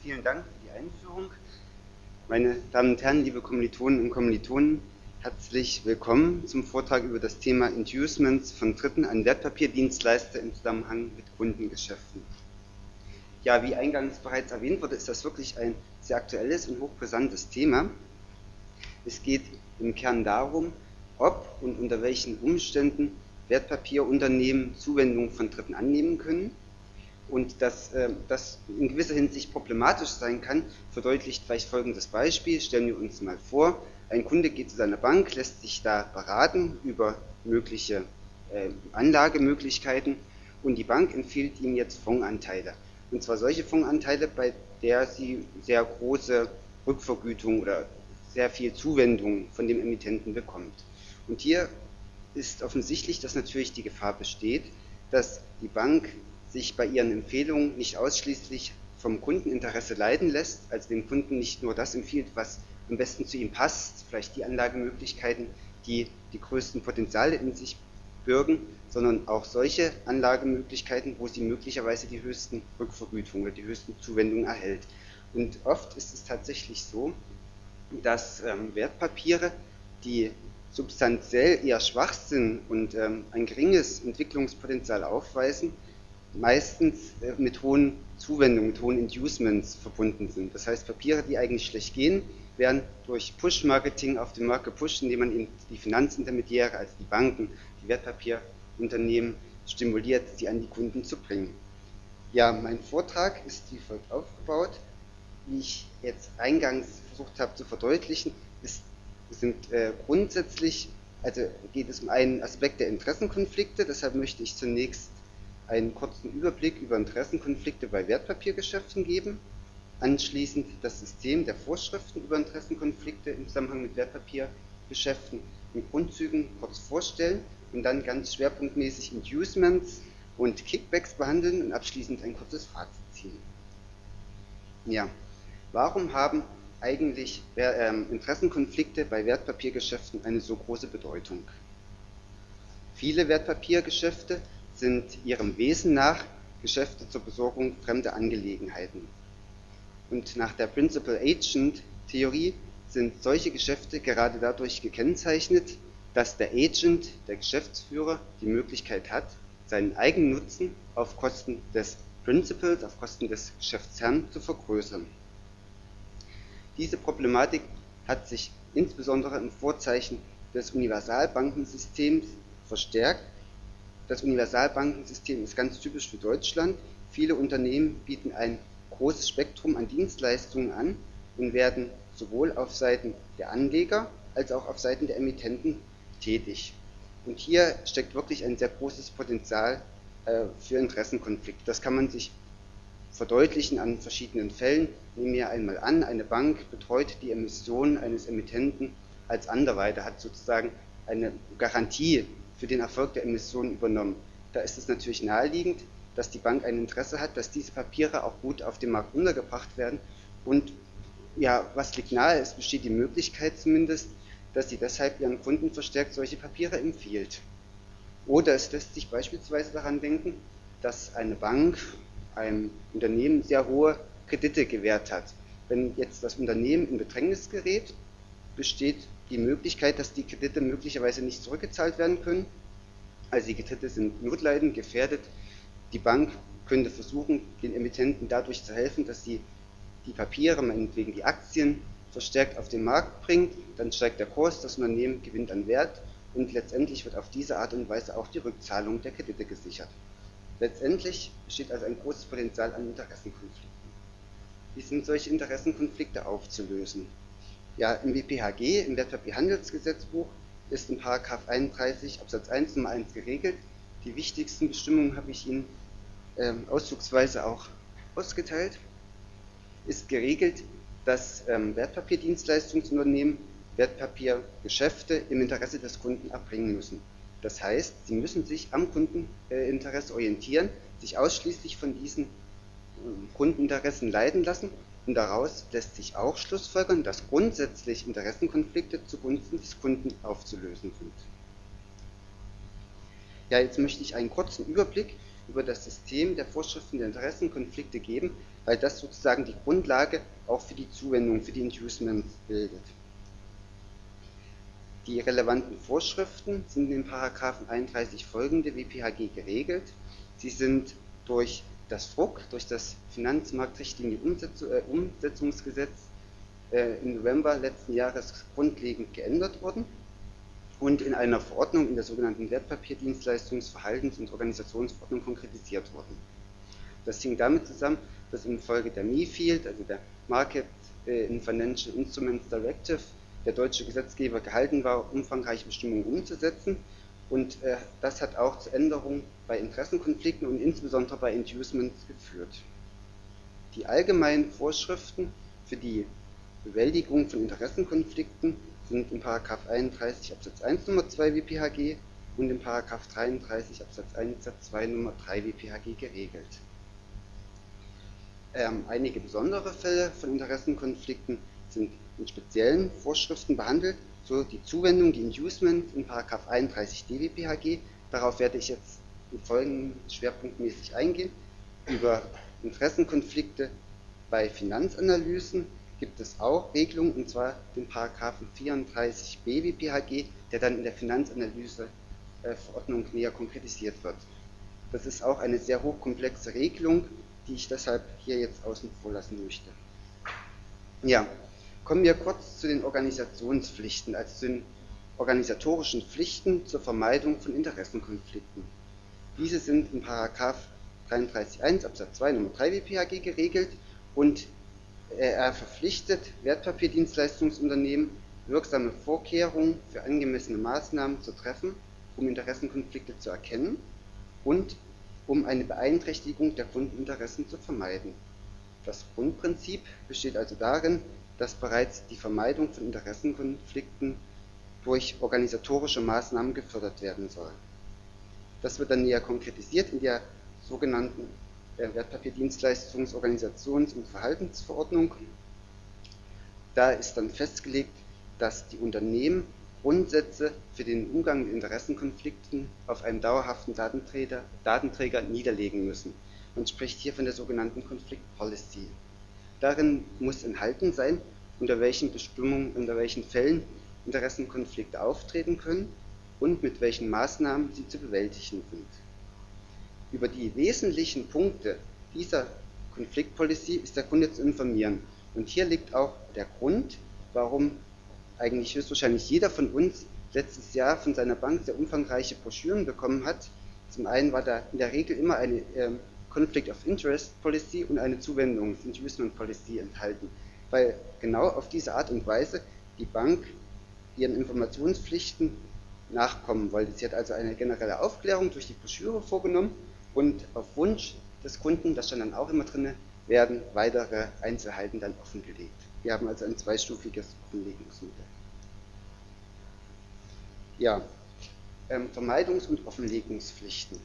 Vielen Dank für die Einführung. Meine Damen und Herren, liebe Kommilitonen und Kommilitonen, herzlich willkommen zum Vortrag über das Thema Inducements von Dritten an Wertpapierdienstleister im Zusammenhang mit Kundengeschäften. Ja, wie eingangs bereits erwähnt wurde, ist das wirklich ein sehr aktuelles und hochbrisantes Thema. Es geht im Kern darum, ob und unter welchen Umständen Wertpapierunternehmen Zuwendungen von Dritten annehmen können. Und dass das in gewisser Hinsicht problematisch sein kann, verdeutlicht vielleicht folgendes Beispiel. Stellen wir uns mal vor, ein Kunde geht zu seiner Bank, lässt sich da beraten über mögliche Anlagemöglichkeiten und die Bank empfiehlt ihm jetzt Fondsanteile. Und zwar solche Fondsanteile, bei der sie sehr große Rückvergütung oder sehr viel Zuwendung von dem Emittenten bekommt. Und hier ist offensichtlich, dass natürlich die Gefahr besteht, dass die Bank sich bei ihren Empfehlungen nicht ausschließlich vom Kundeninteresse leiten lässt, also dem Kunden nicht nur das empfiehlt, was am besten zu ihm passt, vielleicht die Anlagemöglichkeiten, die die größten Potenziale in sich bürgen, sondern auch solche Anlagemöglichkeiten, wo sie möglicherweise die höchsten Rückvergütungen oder die höchsten Zuwendungen erhält. Und oft ist es tatsächlich so, dass Wertpapiere, die substanziell eher schwach sind und ein geringes Entwicklungspotenzial aufweisen, meistens mit hohen Zuwendungen, mit hohen Inducements verbunden sind. Das heißt, Papiere, die eigentlich schlecht gehen, werden durch Push-Marketing auf den Markt gepusht, indem man eben die Finanzintermediäre, also die Banken, die Wertpapierunternehmen stimuliert, sie an die Kunden zu bringen. Ja, mein Vortrag ist wie folgt aufgebaut. Wie ich jetzt eingangs versucht habe zu verdeutlichen, geht es um einen Aspekt der Interessenkonflikte, deshalb möchte ich zunächst einen kurzen Überblick über Interessenkonflikte bei Wertpapiergeschäften geben, anschließend das System der Vorschriften über Interessenkonflikte im Zusammenhang mit Wertpapiergeschäften in Grundzügen kurz vorstellen und dann ganz schwerpunktmäßig Inducements und Kickbacks behandeln und abschließend ein kurzes Fazit ziehen. Ja, warum haben eigentlich Interessenkonflikte bei Wertpapiergeschäften eine so große Bedeutung? Viele Wertpapiergeschäfte sind ihrem Wesen nach Geschäfte zur Besorgung fremder Angelegenheiten. Und nach der Principal-Agent-Theorie sind solche Geschäfte gerade dadurch gekennzeichnet, dass der Agent, der Geschäftsführer, die Möglichkeit hat, seinen Eigennutzen auf Kosten des Principals, auf Kosten des Geschäftsherrn zu vergrößern. Diese Problematik hat sich insbesondere im Vorzeichen des Universalbankensystems verstärkt. Das Universalbankensystem ist ganz typisch für Deutschland. Viele Unternehmen bieten ein großes Spektrum an Dienstleistungen an und werden sowohl auf Seiten der Anleger als auch auf Seiten der Emittenten tätig. Und hier steckt wirklich ein sehr großes Potenzial für Interessenkonflikte. Das kann man sich verdeutlichen an verschiedenen Fällen. Nehmen wir einmal an, eine Bank betreut die Emission eines Emittenten als anderweiter, hat sozusagen eine Garantie für den Erfolg der Emission übernommen. Da ist es natürlich naheliegend, dass die Bank ein Interesse hat, dass diese Papiere auch gut auf dem Markt untergebracht werden. Und ja, was liegt nahe? Es besteht die Möglichkeit zumindest, dass sie deshalb ihren Kunden verstärkt solche Papiere empfiehlt. Oder es lässt sich beispielsweise daran denken, dass eine Bank einem Unternehmen sehr hohe Kredite gewährt hat. Wenn jetzt das Unternehmen in Bedrängnis gerät, besteht die Möglichkeit, dass die Kredite möglicherweise nicht zurückgezahlt werden können. Also die Kredite sind notleidend, gefährdet. Die Bank könnte versuchen, den Emittenten dadurch zu helfen, dass sie die Papiere, meinetwegen die Aktien, verstärkt auf den Markt bringt. Dann steigt der Kurs, das Unternehmen gewinnt an Wert und letztendlich wird auf diese Art und Weise auch die Rückzahlung der Kredite gesichert. Letztendlich besteht also ein großes Potenzial an Interessenkonflikten. Wie sind solche Interessenkonflikte aufzulösen? Ja, im WPHG, im Wertpapierhandelsgesetzbuch, ist in § 31 Absatz 1 Nummer 1 geregelt. Die wichtigsten Bestimmungen habe ich Ihnen auszugsweise auch ausgeteilt. Ist geregelt, dass Wertpapierdienstleistungsunternehmen Wertpapiergeschäfte im Interesse des Kunden erbringen müssen. Das heißt, sie müssen sich am Kundeninteresse orientieren, sich ausschließlich von diesen Kundeninteressen leiten lassen. Und daraus lässt sich auch schlussfolgern, dass grundsätzlich Interessenkonflikte zugunsten des Kunden aufzulösen sind. Ja, jetzt möchte ich einen kurzen Überblick über das System der Vorschriften der Interessenkonflikte geben, weil das sozusagen die Grundlage auch für die Zuwendung, für die Inducements bildet. Die relevanten Vorschriften sind in den Paragraphen 31 folgende WPHG geregelt. Sie sind durch das FRUG, durch das Finanzmarktrichtlinienumsetzungsgesetz im November letzten Jahres grundlegend geändert worden und in einer Verordnung in der sogenannten Wertpapierdienstleistungsverhaltens- und Organisationsverordnung konkretisiert worden. Das hing damit zusammen, dass infolge der MiFID, also der Market in Financial Instruments Directive, der deutsche Gesetzgeber gehalten war, umfangreiche Bestimmungen umzusetzen, und das hat auch zu Änderungen bei Interessenkonflikten und insbesondere bei Inducements geführt. Die allgemeinen Vorschriften für die Bewältigung von Interessenkonflikten sind in § 31 Absatz 1 Nummer 2 WPHG und in § 33 Absatz 1 Satz 2 Nummer 3 WPHG geregelt. Einige besondere Fälle von Interessenkonflikten sind in speziellen Vorschriften behandelt, so die Zuwendung, die Inducement in § 31 DWPHG. Darauf werde ich jetzt im Folgenden schwerpunktmäßig eingehen. Über Interessenkonflikte bei Finanzanalysen gibt es auch Regelungen, und zwar den Paragraphen 34 BWPHG, der dann in der Finanzanalyseverordnung näher konkretisiert wird. Das ist auch eine sehr hochkomplexe Regelung, die ich deshalb hier jetzt außen vor lassen möchte. Ja, kommen wir kurz zu den Organisationspflichten, also zu den organisatorischen Pflichten zur Vermeidung von Interessenkonflikten. Diese sind in § 33.1 Absatz 2 Nummer 3 WPHG geregelt, und er verpflichtet Wertpapierdienstleistungsunternehmen, wirksame Vorkehrungen für angemessene Maßnahmen zu treffen, um Interessenkonflikte zu erkennen und um eine Beeinträchtigung der Kundeninteressen zu vermeiden. Das Grundprinzip besteht also darin, dass bereits die Vermeidung von Interessenkonflikten durch organisatorische Maßnahmen gefördert werden soll. Das wird dann näher konkretisiert in der sogenannten Wertpapierdienstleistungs-, Organisations- und Verhaltensverordnung. Da ist dann festgelegt, dass die Unternehmen Grundsätze für den Umgang mit Interessenkonflikten auf einem dauerhaften Datenträger niederlegen müssen. Man spricht hier von der sogenannten Conflict Policy. Darin muss enthalten sein, unter welchen Bestimmungen, unter welchen Fällen Interessenkonflikte auftreten können und mit welchen Maßnahmen sie zu bewältigen sind. Über die wesentlichen Punkte dieser Conflict Policy ist der Kunde zu informieren. Und hier liegt auch der Grund, warum eigentlich höchstwahrscheinlich jeder von uns letztes Jahr von seiner Bank sehr umfangreiche Broschüren bekommen hat. Zum einen war da in der Regel immer eine Conflict of Interest Policy und eine Inducement Policy enthalten, weil genau auf diese Art und Weise die Bank ihren Informationspflichten nachkommen wollte. Sie hat also eine generelle Aufklärung durch die Broschüre vorgenommen, und auf Wunsch des Kunden, das stand dann auch immer drin, werden weitere Einzelheiten dann offengelegt. Wir haben also ein zweistufiges Offenlegungsmodell. Ja, Vermeidungs- und Offenlegungspflichten.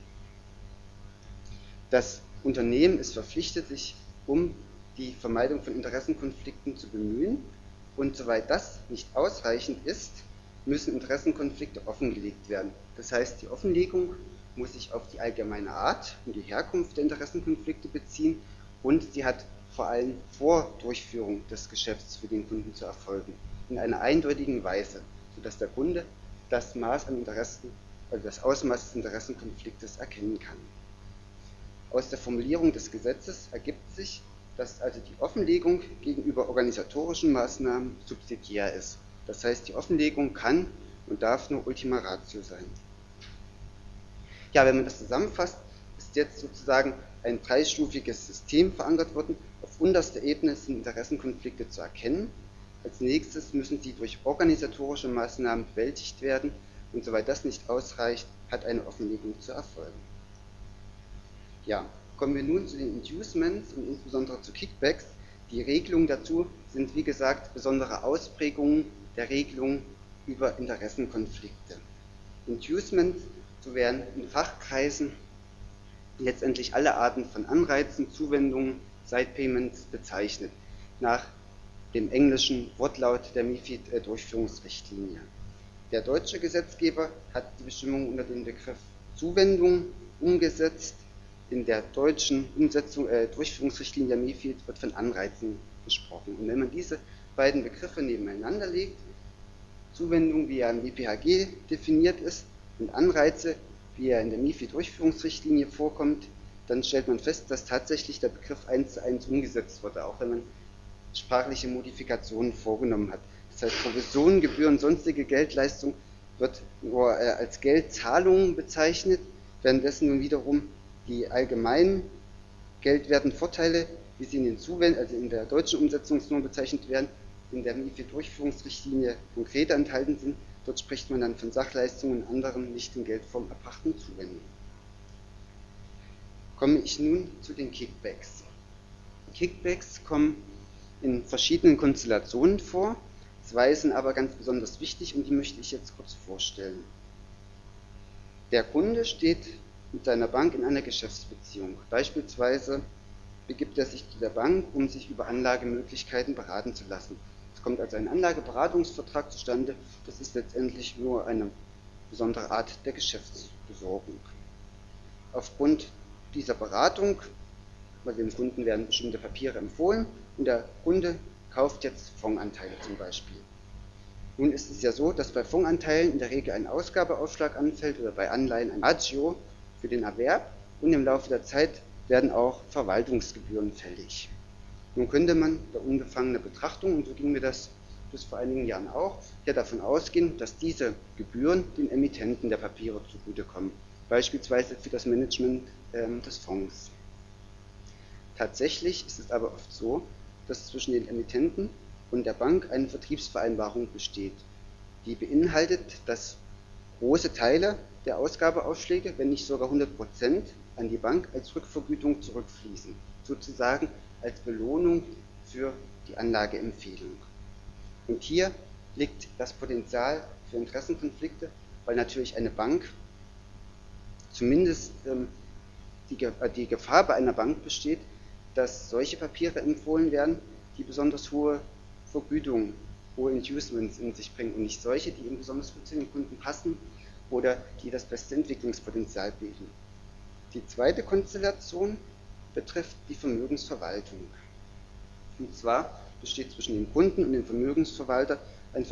Das Unternehmen ist verpflichtet, sich um die Vermeidung von Interessenkonflikten zu bemühen, und soweit das nicht ausreichend ist, müssen Interessenkonflikte offengelegt werden. Das heißt, die Offenlegung muss sich auf die allgemeine Art und die Herkunft der Interessenkonflikte beziehen, und sie hat vor allem vor Durchführung des Geschäfts für den Kunden zu erfolgen, in einer eindeutigen Weise, sodass der Kunde das Maß an Interessen, also das Ausmaß des Interessenkonfliktes erkennen kann. Aus der Formulierung des Gesetzes ergibt sich, dass also die Offenlegung gegenüber organisatorischen Maßnahmen subsidiär ist. Das heißt, die Offenlegung kann und darf nur Ultima Ratio sein. Ja, wenn man das zusammenfasst, ist jetzt sozusagen ein dreistufiges System verankert worden. Auf unterster Ebene sind Interessenkonflikte zu erkennen. Als nächstes müssen sie durch organisatorische Maßnahmen bewältigt werden, und soweit das nicht ausreicht, hat eine Offenlegung zu erfolgen. Ja, kommen wir nun zu den Inducements und insbesondere zu Kickbacks. Die Regelungen dazu sind, wie gesagt, besondere Ausprägungen der Regelung über Interessenkonflikte. Inducements, so werden in Fachkreisen letztendlich alle Arten von Anreizen, Zuwendungen, Side-Payments bezeichnet, nach dem englischen Wortlaut der MiFID-Durchführungsrichtlinie. Der deutsche Gesetzgeber hat die Bestimmung unter dem Begriff Zuwendung umgesetzt, in der deutschen Durchführungsrichtlinie der MiFID wird von Anreizen gesprochen. Und wenn man diese beiden Begriffe nebeneinander legt, Zuwendung, wie er im WPHG definiert ist, und Anreize, wie er in der MiFID-Durchführungsrichtlinie vorkommt, dann stellt man fest, dass tatsächlich der Begriff 1:1 umgesetzt wurde, auch wenn man sprachliche Modifikationen vorgenommen hat. Das heißt, Provisionen, Gebühren, sonstige Geldleistung wird nur als Geldzahlungen bezeichnet, währenddessen nun wiederum die allgemeinen geldwerten Vorteile, wie sie in der deutschen Umsetzungsnorm bezeichnet werden, in der MiFID-Durchführungsrichtlinie konkreter enthalten sind. Dort spricht man dann von Sachleistungen und anderen nicht in Geldform erbrachten Zuwendungen. Komme ich nun zu den Kickbacks. Kickbacks kommen in verschiedenen Konstellationen vor. Zwei sind aber ganz besonders wichtig und die möchte ich jetzt kurz vorstellen. Der Kunde steht mit seiner Bank in einer Geschäftsbeziehung. Beispielsweise begibt er sich zu der Bank, um sich über Anlagemöglichkeiten beraten zu lassen. Es kommt also ein Anlageberatungsvertrag zustande. Das ist letztendlich nur eine besondere Art der Geschäftsbesorgung. Aufgrund dieser Beratung, bei dem Kunden werden bestimmte Papiere empfohlen und der Kunde kauft jetzt Fondsanteile zum Beispiel. Nun ist es ja so, dass bei Fondanteilen in der Regel ein Ausgabeaufschlag anfällt oder bei Anleihen ein Agio für den Erwerb und im Laufe der Zeit werden auch Verwaltungsgebühren fällig. Nun könnte man bei unbefangener Betrachtung, und so ging mir das bis vor einigen Jahren auch, ja davon ausgehen, dass diese Gebühren den Emittenten der Papiere zugutekommen, beispielsweise für das Management des Fonds. Tatsächlich ist es aber oft so, dass zwischen den Emittenten und der Bank eine Vertriebsvereinbarung besteht, die beinhaltet, dass große Teile der Ausgabeaufschläge, wenn nicht sogar 100%, an die Bank als Rückvergütung zurückfließen, sozusagen als Belohnung für die Anlageempfehlung. Und hier liegt das Potenzial für Interessenkonflikte, weil natürlich eine Bank, zumindest die Gefahr bei einer Bank besteht, dass solche Papiere empfohlen werden, die besonders hohe Vergütungen, hohe Inducements in sich bringen und nicht solche, die eben besonders gut zu den Kunden passen oder die das beste Entwicklungspotenzial bilden. Die zweite Konstellation betrifft die Vermögensverwaltung. Und zwar besteht zwischen dem Kunden und dem Vermögensverwalter ein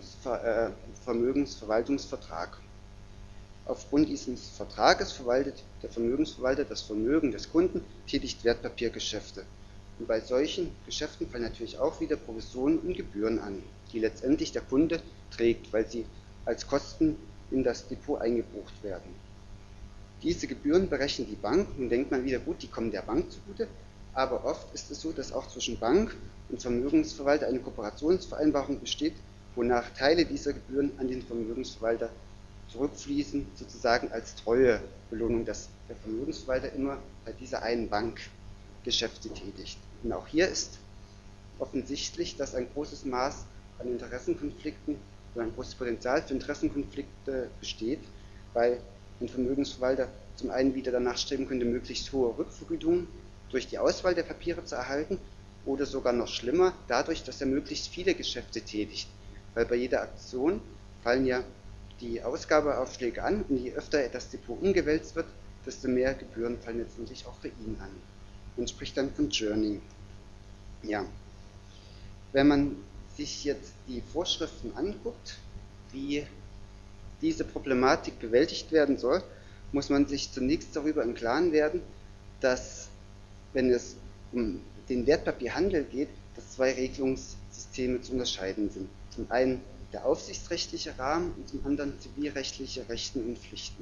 Vermögensverwaltungsvertrag. Aufgrund dieses Vertrages verwaltet der Vermögensverwalter das Vermögen des Kunden, tätigt Wertpapiergeschäfte. Und bei solchen Geschäften fallen natürlich auch wieder Provisionen und Gebühren an, die letztendlich der Kunde trägt, weil sie als Kosten in das Depot eingebucht werden. Diese Gebühren berechnet die Bank, nun denkt man wieder, gut, die kommen der Bank zugute, aber oft ist es so, dass auch zwischen Bank und Vermögensverwalter eine Kooperationsvereinbarung besteht, wonach Teile dieser Gebühren an den Vermögensverwalter zurückfließen, sozusagen als Treuebelohnung, dass der Vermögensverwalter immer bei dieser einen Bank Geschäfte tätigt. Und auch hier ist offensichtlich, dass ein großes Maß an Interessenkonflikten oder ein großes Potenzial für Interessenkonflikte besteht, weil ein Vermögensverwalter zum einen wieder danach streben könnte, möglichst hohe Rückvergütungen durch die Auswahl der Papiere zu erhalten oder sogar noch schlimmer, dadurch, dass er möglichst viele Geschäfte tätigt, weil bei jeder Aktion fallen ja die Ausgabeaufschläge an und je öfter das Depot umgewälzt wird, desto mehr Gebühren fallen letztendlich auch für ihn an. Man spricht dann von Churning. Ja. Wenn man sich jetzt die Vorschriften anguckt, wie diese Problematik bewältigt werden soll, muss man sich zunächst darüber im Klaren werden, dass, wenn es um den Wertpapierhandel geht, dass zwei Regelungssysteme zu unterscheiden sind. Zum einen der aufsichtsrechtliche Rahmen und zum anderen zivilrechtliche Rechte und Pflichten.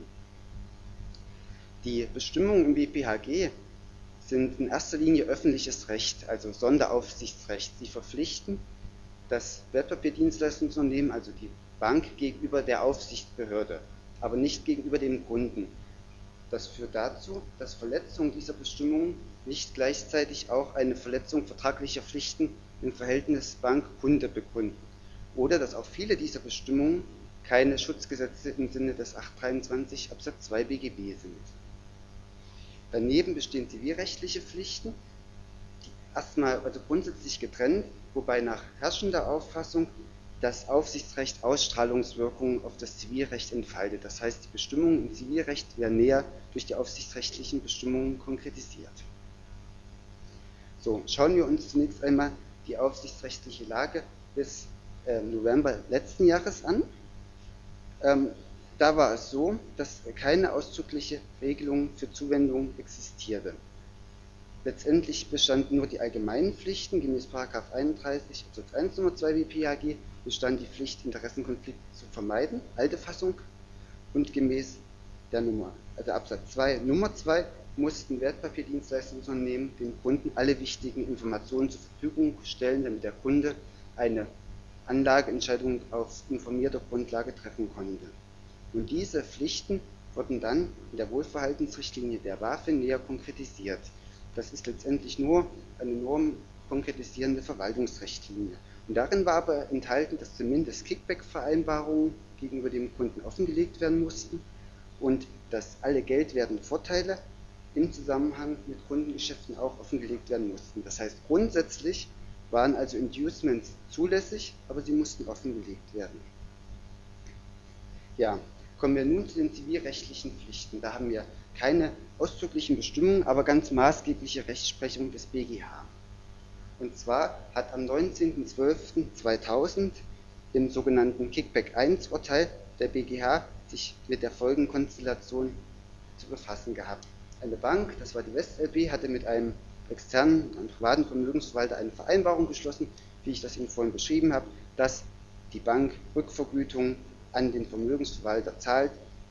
Die Bestimmungen im WPHG sind in erster Linie öffentliches Recht, also Sonderaufsichtsrecht. Sie verpflichten das Wertpapierdienstleistungsunternehmen, also die Bank, gegenüber der Aufsichtsbehörde, aber nicht gegenüber dem Kunden. Das führt dazu, dass Verletzung dieser Bestimmungen nicht gleichzeitig auch eine Verletzung vertraglicher Pflichten im Verhältnis Bank-Kunde begründen. Oder dass auch viele dieser Bestimmungen keine Schutzgesetze im Sinne des 823 Absatz 2 BGB sind. Daneben bestehen zivilrechtliche Pflichten, die erstmal also grundsätzlich getrennt, wobei nach herrschender Auffassung das Aufsichtsrecht Ausstrahlungswirkungen auf das Zivilrecht entfaltet. Das heißt, die Bestimmungen im Zivilrecht werden näher durch die aufsichtsrechtlichen Bestimmungen konkretisiert. So, schauen wir uns zunächst einmal die aufsichtsrechtliche Lage bis November letzten Jahres an. Da war es so, dass keine ausdrückliche Regelung für Zuwendung existierte. Letztendlich bestanden nur die allgemeinen Pflichten. Gemäß § 31 Absatz 1 Nummer 2 WPHG bestand die Pflicht, Interessenkonflikte zu vermeiden, alte Fassung, und gemäß der Nummer, also Absatz 2 Nummer 2, mussten Wertpapierdienstleistungsunternehmen den Kunden alle wichtigen Informationen zur Verfügung stellen, damit der Kunde eine Anlageentscheidung auf informierter Grundlage treffen konnte. Und diese Pflichten wurden dann in der Wohlverhaltensrichtlinie der BaFin näher konkretisiert. Das ist letztendlich nur eine normkonkretisierende Verwaltungsrichtlinie. Und darin war aber enthalten, dass zumindest Kickback-Vereinbarungen gegenüber dem Kunden offengelegt werden mussten und dass alle geldwerten Vorteile im Zusammenhang mit Kundengeschäften auch offengelegt werden mussten. Das heißt, grundsätzlich waren also Inducements zulässig, aber sie mussten offengelegt werden. Ja, kommen wir nun zu den zivilrechtlichen Pflichten. Da haben wir keine ausdrücklichen Bestimmungen, aber ganz maßgebliche Rechtsprechung des BGH. Und zwar hat am 19.12.2000 im sogenannten Kickback-1-Urteil der BGH sich mit der Folgenkonstellation zu befassen gehabt. Eine Bank, das war die WestLB, hatte mit einem externen, einem privaten Vermögensverwalter eine Vereinbarung geschlossen, wie ich das Ihnen vorhin beschrieben habe, dass die Bank Rückvergütung an den Vermögensverwalter zahlt,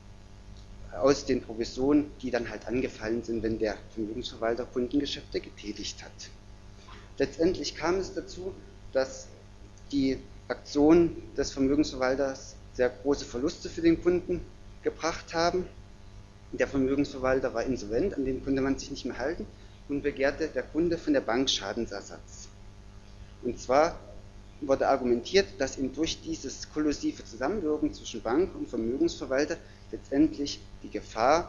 aus den Provisionen, die dann halt angefallen sind, wenn der Vermögensverwalter Kundengeschäfte getätigt hat. Letztendlich kam es dazu, dass die Aktionen des Vermögensverwalters sehr große Verluste für den Kunden gebracht haben. Der Vermögensverwalter war insolvent, an den konnte man sich nicht mehr halten, und begehrte der Kunde von der Bank Schadensersatz. Und zwar wurde argumentiert, dass ihm durch dieses kollusive Zusammenwirken zwischen Bank und Vermögensverwalter letztendlich die Gefahr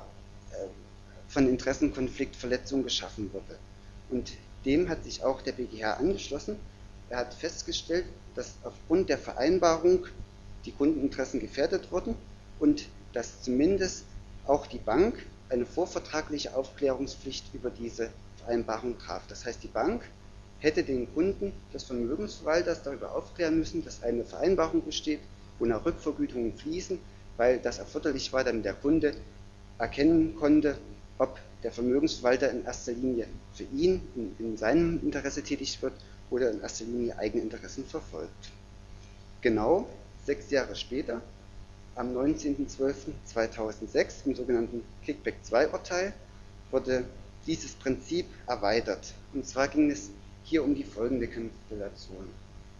von Interessenkonfliktverletzung geschaffen wurde. Und dem hat sich auch der BGH angeschlossen. Er hat festgestellt, dass aufgrund der Vereinbarung die Kundeninteressen gefährdet wurden und dass zumindest auch die Bank eine vorvertragliche Aufklärungspflicht über diese Vereinbarung traf. Das heißt, die Bank hätte den Kunden des Vermögensverwalters darüber aufklären müssen, dass eine Vereinbarung besteht, wonach Rückvergütungen fließen, weil das erforderlich war, damit der Kunde erkennen konnte, ob der Vermögensverwalter in erster Linie für ihn in seinem Interesse tätig wird oder in erster Linie eigene Interessen verfolgt. Genau 6 Jahre später, am 19.12.2006 im sogenannten Kickback-2-Urteil, wurde dieses Prinzip erweitert. Und zwar ging es hier um die folgende Konstellation.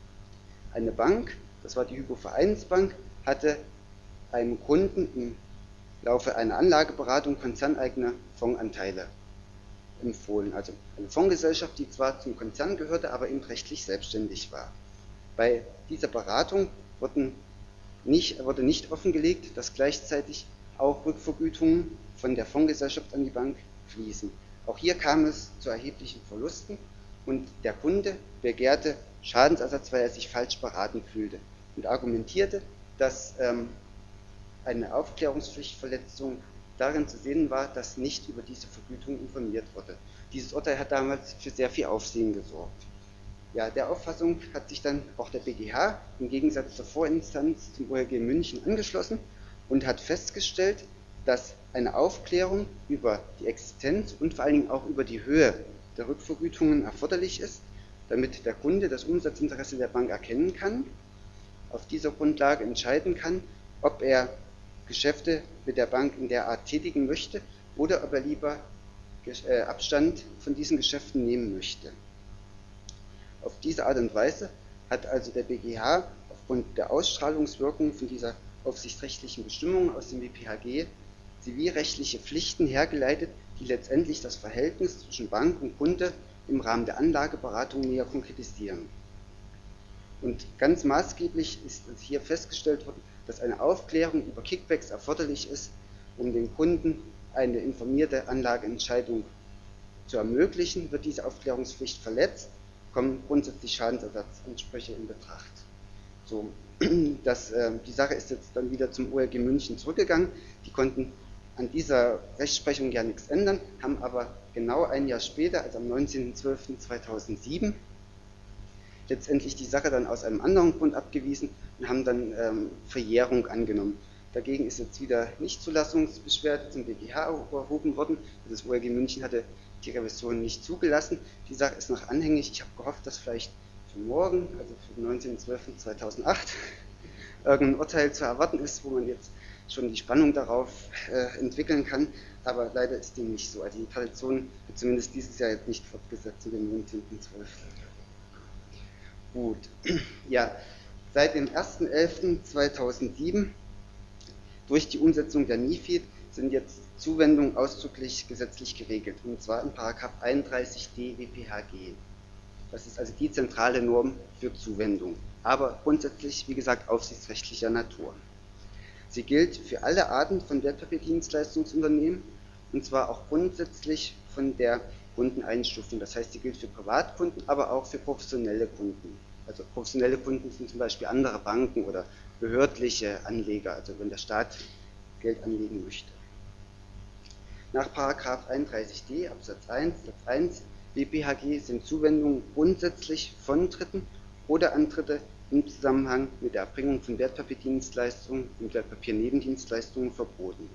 Eine Bank, das war die Hypovereinsbank, hatte einem Kunden im Laufe einer Anlageberatung konzerneigene Fondsanteile empfohlen. Also eine Fondsgesellschaft, die zwar zum Konzern gehörte, aber eben rechtlich selbstständig war. Bei dieser Beratung wurde nicht offengelegt, dass gleichzeitig auch Rückvergütungen von der Fondsgesellschaft an die Bank fließen. Auch hier kam es zu erheblichen Verlusten und der Kunde begehrte Schadensersatz, weil er sich falsch beraten fühlte und argumentierte, dass eine Aufklärungspflichtverletzung darin zu sehen war, dass nicht über diese Vergütung informiert wurde. Dieses Urteil hat damals für sehr viel Aufsehen gesorgt. Ja, der Auffassung hat sich dann auch der BGH im Gegensatz zur Vorinstanz zum OLG München angeschlossen und hat festgestellt, dass eine Aufklärung über die Existenz und vor allen Dingen auch über die Höhe der Rückvergütungen erforderlich ist, damit der Kunde das Umsatzinteresse der Bank erkennen kann, auf dieser Grundlage entscheiden kann, ob er Geschäfte mit der Bank in der Art tätigen möchte oder ob er lieber Abstand von diesen Geschäften nehmen möchte. Auf diese Art und Weise hat also der BGH aufgrund der Ausstrahlungswirkung von dieser aufsichtsrechtlichen Bestimmung aus dem WPHG zivilrechtliche Pflichten hergeleitet, die letztendlich das Verhältnis zwischen Bank und Kunde im Rahmen der Anlageberatung näher konkretisieren. Und ganz maßgeblich ist hier festgestellt worden, dass eine Aufklärung über Kickbacks erforderlich ist, um den Kunden eine informierte Anlageentscheidung zu ermöglichen. Wird diese Aufklärungspflicht verletzt, kommen grundsätzlich Schadensersatzansprüche in Betracht. So, die Sache ist jetzt dann wieder zum OLG München zurückgegangen. Die konnten an dieser Rechtsprechung ja nichts ändern, haben aber genau ein Jahr später, also am 19.12.2007, letztendlich die Sache dann aus einem anderen Grund abgewiesen und haben dann Verjährung angenommen. Dagegen ist jetzt wieder Nichtzulassungsbeschwerde zum BGH erhoben worden. Das OLG München hatte die Revision nicht zugelassen. Die Sache ist noch anhängig. Ich habe gehofft, dass vielleicht für morgen, also für den 19.12.2008, irgendein Urteil zu erwarten ist, wo man jetzt schon die Spannung darauf entwickeln kann. Aber leider ist dem nicht so. Also die Tradition wird zumindest dieses Jahr jetzt nicht fortgesetzt mit dem 19.12. Gut. Ja, seit dem 1.11.2007 durch die Umsetzung der MiFID sind jetzt Zuwendungen ausdrücklich gesetzlich geregelt, und zwar in § 31d WPHG. Das ist also die zentrale Norm für Zuwendung, aber grundsätzlich, wie gesagt, aufsichtsrechtlicher Natur. Sie gilt für alle Arten von Wertpapierdienstleistungsunternehmen, und zwar auch grundsätzlich von der Kundeneinstufung. Das heißt, sie gilt für Privatkunden, aber auch für professionelle Kunden. Also professionelle Kunden sind zum Beispiel andere Banken oder behördliche Anleger, also wenn der Staat Geld anlegen möchte. Nach § 31d Absatz 1 Satz 1 WPHG sind Zuwendungen grundsätzlich von Dritten oder an Dritte im Zusammenhang mit der Erbringung von Wertpapierdienstleistungen und Wertpapiernebendienstleistungen verboten.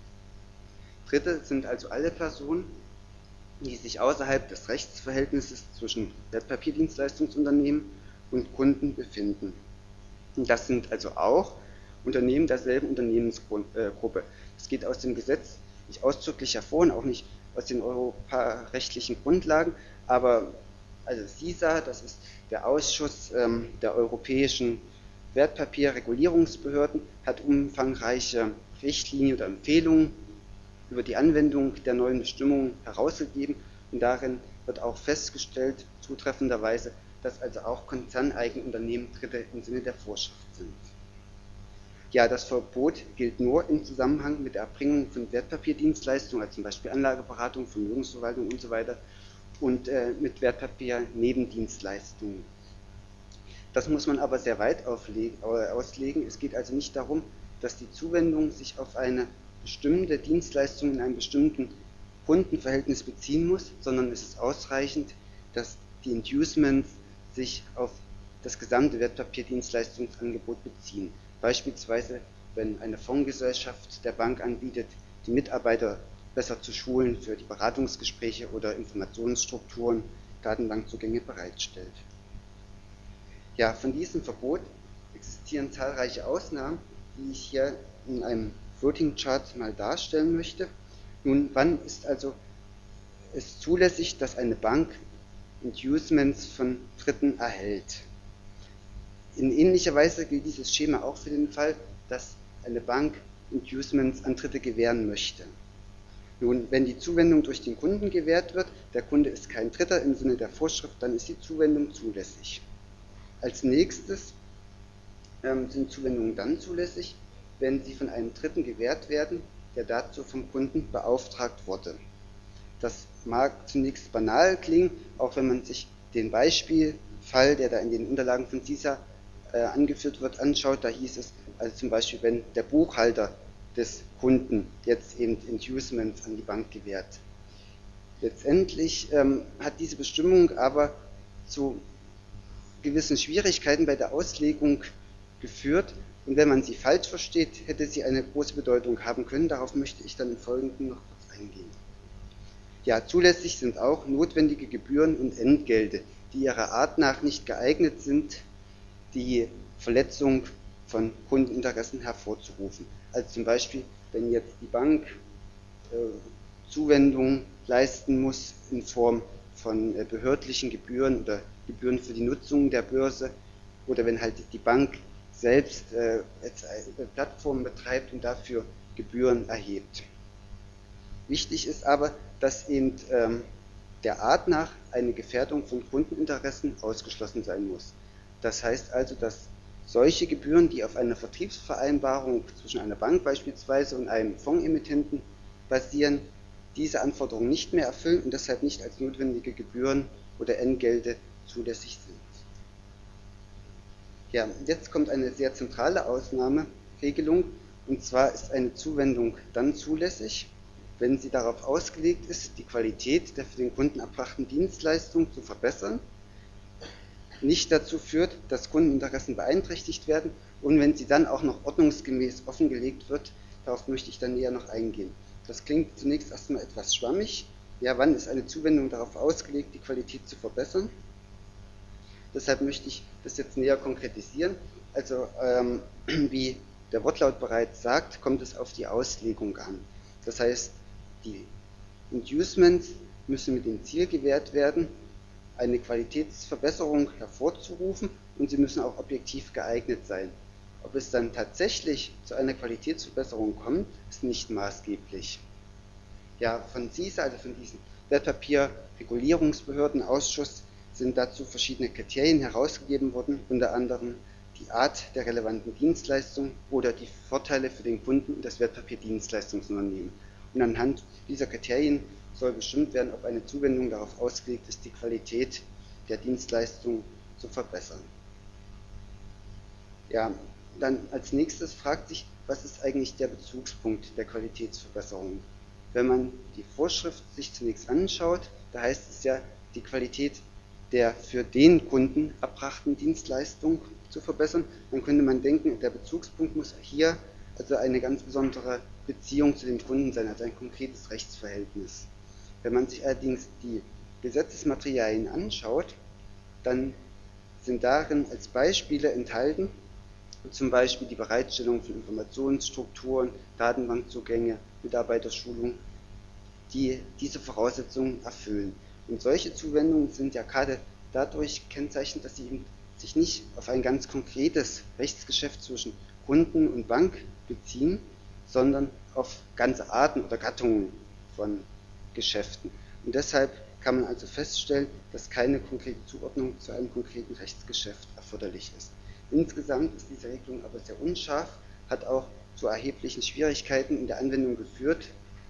Dritte sind also alle Personen, die sich außerhalb des Rechtsverhältnisses zwischen Wertpapierdienstleistungsunternehmen und Kunden befinden. Und das sind also auch Unternehmen derselben Unternehmensgruppe. Das geht aus dem Gesetz nicht ausdrücklich hervor und auch nicht aus den europarechtlichen Grundlagen, aber also SISA, das ist der Ausschuss der europäischen Wertpapierregulierungsbehörden, hat umfangreiche Richtlinien oder Empfehlungen über die Anwendung der neuen Bestimmungen herausgegeben, und darin wird auch festgestellt, zutreffenderweise, dass also auch konzerneigene Unternehmen Dritte im Sinne der Vorschrift sind. Ja, das Verbot gilt nur im Zusammenhang mit der Erbringung von Wertpapierdienstleistungen, also zum Beispiel Anlageberatung, Vermögensverwaltung und so weiter, und mit Wertpapiernebendienstleistungen. Das muss man aber sehr weit auslegen. Es geht also nicht darum, dass die Zuwendung sich auf eine bestimmte Dienstleistung in einem bestimmten Kundenverhältnis beziehen muss, sondern es ist ausreichend, dass die Inducements sich auf das gesamte Wertpapierdienstleistungsangebot beziehen. Beispielsweise, wenn eine Fondsgesellschaft der Bank anbietet, die Mitarbeiter besser zu schulen für die Beratungsgespräche oder Informationsstrukturen, Datenbankzugänge bereitstellt. Ja, von diesem Verbot existieren zahlreiche Ausnahmen, die ich hier in einem Floating Chart mal darstellen möchte. Nun, wann ist also es zulässig, dass eine Bank Inducements von Dritten erhält? In ähnlicher Weise gilt dieses Schema auch für den Fall, dass eine Bank Inducements an Dritte gewähren möchte. Nun, wenn die Zuwendung durch den Kunden gewährt wird, der Kunde ist kein Dritter im Sinne der Vorschrift, dann ist die Zuwendung zulässig. Als nächstes sind Zuwendungen dann zulässig, wenn sie von einem Dritten gewährt werden, der dazu vom Kunden beauftragt wurde. Das mag zunächst banal klingen, auch wenn man sich den Beispielfall, der da in den Unterlagen von SISA angeführt wird, anschaut. Da hieß es also zum Beispiel, wenn der Buchhalter des Kunden jetzt eben Inducements an die Bank gewährt. Letztendlich hat diese Bestimmung aber zu gewissen Schwierigkeiten bei der Auslegung geführt, und wenn man sie falsch versteht, hätte sie eine große Bedeutung haben können. Darauf möchte ich dann im Folgenden noch kurz eingehen. Ja, zulässig sind auch notwendige Gebühren und Entgelte, die ihrer Art nach nicht geeignet sind, die Verletzung von Kundeninteressen hervorzurufen. Also zum Beispiel, wenn jetzt die Bank Zuwendungen leisten muss in Form von behördlichen Gebühren oder Gebühren für die Nutzung der Börse, oder wenn halt die Bank selbst eine Plattform betreibt und dafür Gebühren erhebt. Wichtig ist aber, dass eben der Art nach eine Gefährdung von Kundeninteressen ausgeschlossen sein muss. Das heißt also, dass solche Gebühren, die auf einer Vertriebsvereinbarung zwischen einer Bank beispielsweise und einem Fondsemittenten basieren, diese Anforderungen nicht mehr erfüllen und deshalb nicht als notwendige Gebühren oder Entgelte zulässig sind. Ja, jetzt kommt eine sehr zentrale Ausnahmeregelung, und zwar ist eine Zuwendung dann zulässig, wenn sie darauf ausgelegt ist, die Qualität der für den Kunden erbrachten Dienstleistung zu verbessern, nicht dazu führt, dass Kundeninteressen beeinträchtigt werden und wenn sie dann auch noch ordnungsgemäß offengelegt wird. Darauf möchte ich dann näher noch eingehen. Das klingt zunächst erstmal etwas schwammig. Ja, wann ist eine Zuwendung darauf ausgelegt, die Qualität zu verbessern? Deshalb möchte ich das jetzt näher konkretisieren. Also wie der Wortlaut bereits sagt, kommt es auf die Auslegung an. Das heißt, die Inducements müssen mit dem Ziel gewährt werden, eine Qualitätsverbesserung hervorzurufen, und sie müssen auch objektiv geeignet sein. Ob es dann tatsächlich zu einer Qualitätsverbesserung kommt, ist nicht maßgeblich. Ja, von CISA, also von diesem Wertpapierregulierungsbehördenausschuss, sind dazu verschiedene Kriterien herausgegeben worden, unter anderem die Art der relevanten Dienstleistung oder die Vorteile für den Kunden und das Wertpapierdienstleistungsunternehmen. Und anhand dieser Kriterien soll bestimmt werden, ob eine Zuwendung darauf ausgelegt ist, die Qualität der Dienstleistung zu verbessern. Ja, dann als nächstes fragt sich, was ist eigentlich der Bezugspunkt der Qualitätsverbesserung? Wenn man die Vorschrift sich zunächst anschaut, da heißt es ja, die Qualität der für den Kunden erbrachten Dienstleistung zu verbessern, dann könnte man denken, der Bezugspunkt muss hier also eine ganz besondere Beziehung zu dem Kunden sein, also ein konkretes Rechtsverhältnis. Wenn man sich allerdings die Gesetzesmaterialien anschaut, dann sind darin als Beispiele enthalten, zum Beispiel die Bereitstellung von Informationsstrukturen, Datenbankzugänge, Mitarbeiterschulung, die diese Voraussetzungen erfüllen. Und solche Zuwendungen sind ja gerade dadurch kennzeichnet, dass sie sich nicht auf ein ganz konkretes Rechtsgeschäft zwischen Kunden und Bank beziehen, sondern auf ganze Arten oder Gattungen von Geschäften. Und deshalb kann man also feststellen, dass keine konkrete Zuordnung zu einem konkreten Rechtsgeschäft erforderlich ist. Insgesamt ist diese Regelung aber sehr unscharf, hat auch zu erheblichen Schwierigkeiten in der Anwendung geführt.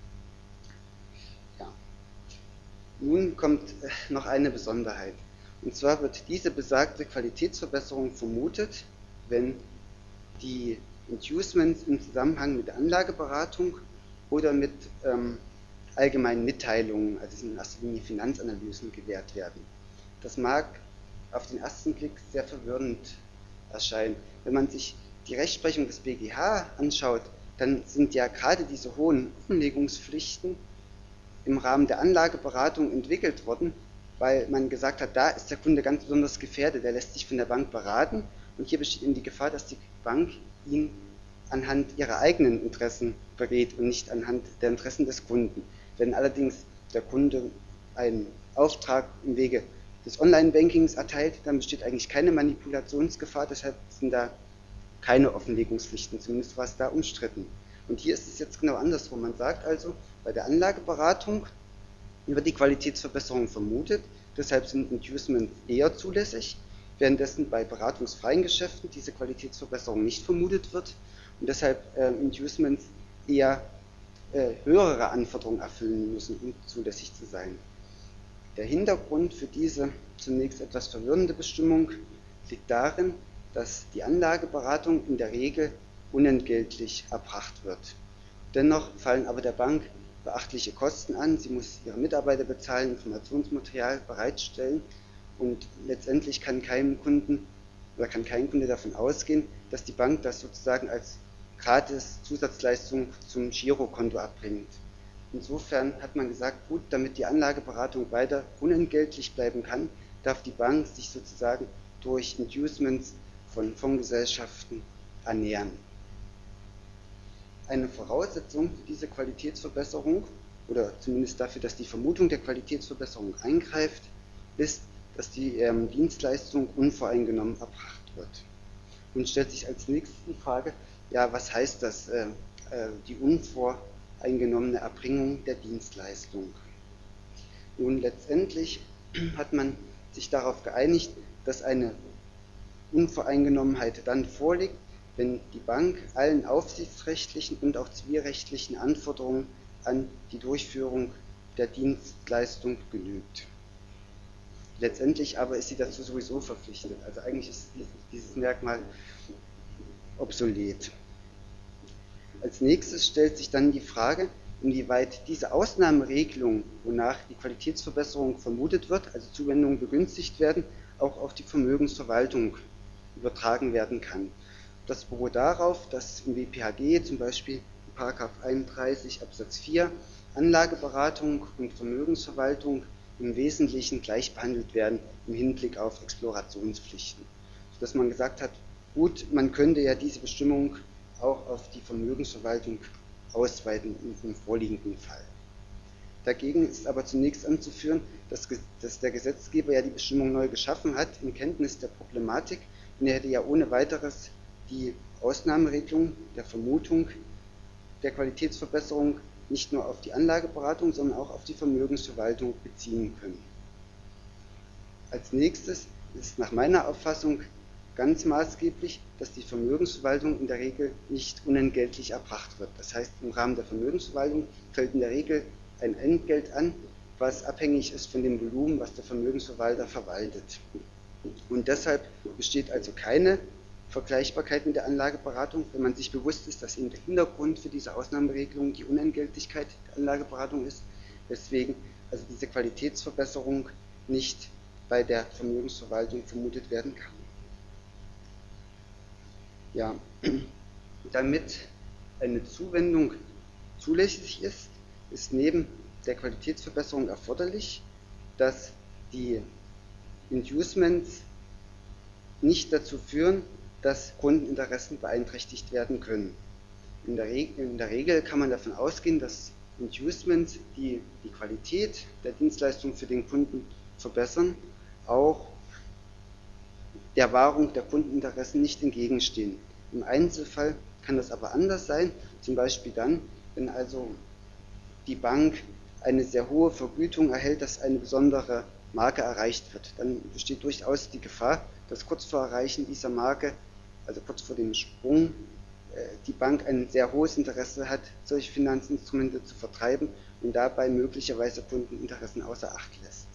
Ja. Nun kommt noch eine Besonderheit. Und zwar wird diese besagte Qualitätsverbesserung vermutet, wenn die Inducements im Zusammenhang mit der Anlageberatung oder mit allgemeinen Mitteilungen, also in erster Linie Finanzanalysen, gewährt werden. Das mag auf den ersten Blick sehr verwirrend erscheinen. Wenn man sich die Rechtsprechung des BGH anschaut, dann sind ja gerade diese hohen Offenlegungspflichten im Rahmen der Anlageberatung entwickelt worden, weil man gesagt hat, da ist der Kunde ganz besonders gefährdet, der lässt sich von der Bank beraten und hier besteht eben die Gefahr, dass die Bank ihn anhand ihrer eigenen Interessen berät und nicht anhand der Interessen des Kunden. Wenn allerdings der Kunde einen Auftrag im Wege des Online-Bankings erteilt, dann besteht eigentlich keine Manipulationsgefahr, deshalb sind da keine Offenlegungspflichten, zumindest war es da umstritten. Und hier ist es jetzt genau andersrum. Man sagt also, bei der Anlageberatung wird die Qualitätsverbesserung vermutet, deshalb sind Inducements eher zulässig, währenddessen bei beratungsfreien Geschäften diese Qualitätsverbesserung nicht vermutet wird und deshalb Inducements eher höhere Anforderungen erfüllen müssen, um zulässig zu sein. Der Hintergrund für diese zunächst etwas verwirrende Bestimmung liegt darin, dass die Anlageberatung in der Regel unentgeltlich erbracht wird. Dennoch fallen aber der Bank beachtliche Kosten an, sie muss ihre Mitarbeiter bezahlen, Informationsmaterial bereitstellen und letztendlich kann kein Kunde davon ausgehen, dass die Bank das sozusagen als gratis Zusatzleistung zum Girokonto abbringt. Insofern hat man gesagt, gut, damit die Anlageberatung weiter unentgeltlich bleiben kann, darf die Bank sich sozusagen durch Inducements von Fondsgesellschaften ernähren. Eine Voraussetzung für diese Qualitätsverbesserung, oder zumindest dafür, dass die Vermutung der Qualitätsverbesserung eingreift, ist, dass die Dienstleistung unvoreingenommen erbracht wird. Nun stellt sich als nächstes die Frage, ja, was heißt das, die unvoreingenommene Erbringung der Dienstleistung? Nun, letztendlich hat man sich darauf geeinigt, dass eine Unvoreingenommenheit dann vorliegt, wenn die Bank allen aufsichtsrechtlichen und auch zivilrechtlichen Anforderungen an die Durchführung der Dienstleistung genügt. Letztendlich aber ist sie dazu sowieso verpflichtet. Also eigentlich ist dieses Merkmal obsolet. Als nächstes stellt sich dann die Frage, inwieweit diese Ausnahmeregelung, wonach die Qualitätsverbesserung vermutet wird, also Zuwendungen begünstigt werden, auch auf die Vermögensverwaltung übertragen werden kann. Das beruht darauf, dass im WPHG zum Beispiel in § 31 Absatz 4 Anlageberatung und Vermögensverwaltung im Wesentlichen gleich behandelt werden im Hinblick auf Explorationspflichten. Sodass man gesagt hat, gut, man könnte ja diese Bestimmung auch auf die Vermögensverwaltung ausweiten im vorliegenden Fall. Dagegen ist aber zunächst anzuführen, dass der Gesetzgeber ja die Bestimmung neu geschaffen hat, in Kenntnis der Problematik, und er hätte ja ohne weiteres die Ausnahmeregelung der Vermutung der Qualitätsverbesserung nicht nur auf die Anlageberatung, sondern auch auf die Vermögensverwaltung beziehen können. Als nächstes ist nach meiner Auffassung ganz maßgeblich, dass die Vermögensverwaltung in der Regel nicht unentgeltlich erbracht wird. Das heißt, im Rahmen der Vermögensverwaltung fällt in der Regel ein Entgelt an, was abhängig ist von dem Volumen, was der Vermögensverwalter verwaltet. Und deshalb besteht also keine Vergleichbarkeit mit der Anlageberatung, wenn man sich bewusst ist, dass eben der Hintergrund für diese Ausnahmeregelung die Unentgeltlichkeit der Anlageberatung ist, weswegen also diese Qualitätsverbesserung nicht bei der Vermögensverwaltung vermutet werden kann. Ja, damit eine Zuwendung zulässig ist, ist neben der Qualitätsverbesserung erforderlich, dass die Inducements nicht dazu führen, dass Kundeninteressen beeinträchtigt werden können. In der Regel kann man davon ausgehen, dass Inducements, die die Qualität der Dienstleistung für den Kunden verbessern, auch der Wahrung der Kundeninteressen nicht entgegenstehen. Im Einzelfall kann das aber anders sein, zum Beispiel dann, wenn also die Bank eine sehr hohe Vergütung erhält, dass eine besondere Marke erreicht wird. Dann besteht durchaus die Gefahr, dass kurz vor Erreichen dieser Marke, also kurz vor dem Sprung, die Bank ein sehr hohes Interesse hat, solche Finanzinstrumente zu vertreiben und dabei möglicherweise Kundeninteressen außer Acht lässt.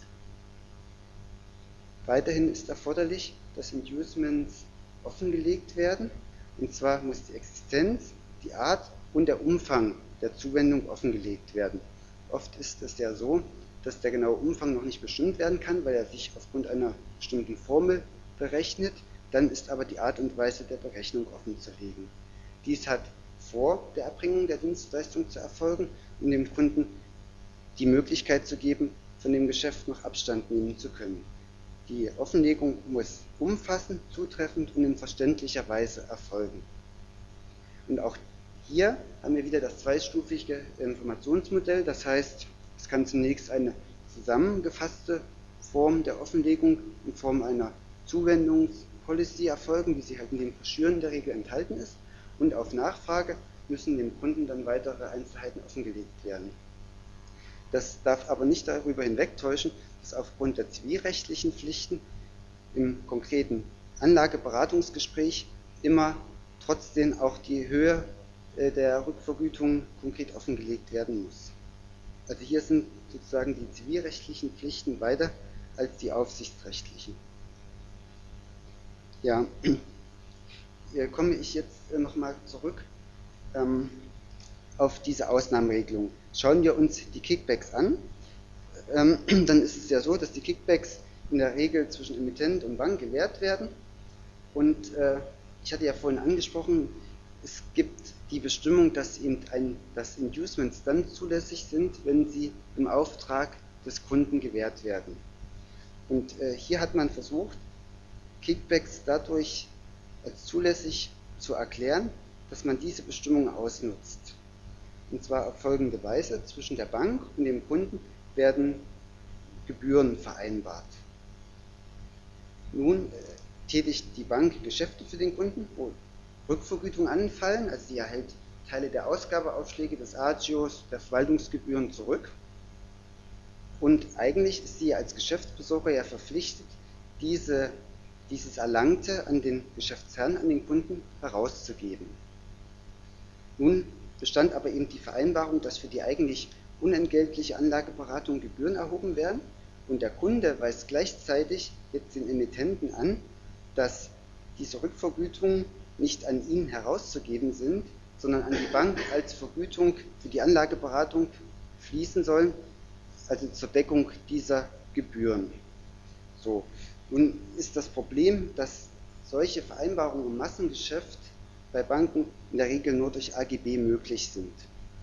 Weiterhin ist erforderlich, dass Inducements offengelegt werden, und zwar muss die Existenz, die Art und der Umfang der Zuwendung offengelegt werden. Oft ist es ja so, dass der genaue Umfang noch nicht bestimmt werden kann, weil er sich aufgrund einer bestimmten Formel berechnet, dann ist aber die Art und Weise der Berechnung offenzulegen. Dies hat vor der Erbringung der Dienstleistung zu erfolgen, um dem Kunden die Möglichkeit zu geben, von dem Geschäft noch Abstand nehmen zu können. Die Offenlegung muss umfassend, zutreffend und in verständlicher Weise erfolgen. Und auch hier haben wir wieder das zweistufige Informationsmodell, das heißt, es kann zunächst eine zusammengefasste Form der Offenlegung in Form einer Zuwendungspolicy erfolgen, wie sie halt in den Broschüren in der Regel enthalten ist, und auf Nachfrage müssen dem Kunden dann weitere Einzelheiten offengelegt werden. Das darf aber nicht darüber hinwegtäuschen, dass aufgrund der zivilrechtlichen Pflichten im konkreten Anlageberatungsgespräch immer trotzdem auch die Höhe der Rückvergütung konkret offengelegt werden muss. Also hier sind sozusagen die zivilrechtlichen Pflichten weiter als die aufsichtsrechtlichen. Ja, hier komme ich jetzt nochmal zurück auf diese Ausnahmeregelung. Schauen wir uns die Kickbacks an, dann ist es ja so, dass die Kickbacks in der Regel zwischen Emittent und Bank gewährt werden. Und ich hatte ja vorhin angesprochen, es gibt die Bestimmung, dass Inducements dann zulässig sind, wenn sie im Auftrag des Kunden gewährt werden. Und hier hat man versucht, Kickbacks dadurch als zulässig zu erklären, dass man diese Bestimmung ausnutzt. Und zwar auf folgende Weise: Zwischen der Bank und dem Kunden werden Gebühren vereinbart. Nun tätigt die Bank Geschäfte für den Kunden, wo Rückvergütung anfallen, also sie erhält Teile der Ausgabeaufschläge, des Agios, der Verwaltungsgebühren zurück. Und eigentlich ist sie als Geschäftsbesorger ja verpflichtet, dieses Erlangte an den Geschäftsherrn, an den Kunden herauszugeben. Nun bestand aber eben die Vereinbarung, dass für die eigentlich unentgeltliche Anlageberatung Gebühren erhoben werden, und der Kunde weist gleichzeitig jetzt den Emittenten an, dass diese Rückvergütungen nicht an ihn herauszugeben sind, sondern an die Bank als Vergütung für die Anlageberatung fließen sollen, also zur Deckung dieser Gebühren. So, nun ist das Problem, dass solche Vereinbarungen im Massengeschäft bei Banken in der Regel nur durch AGB möglich sind.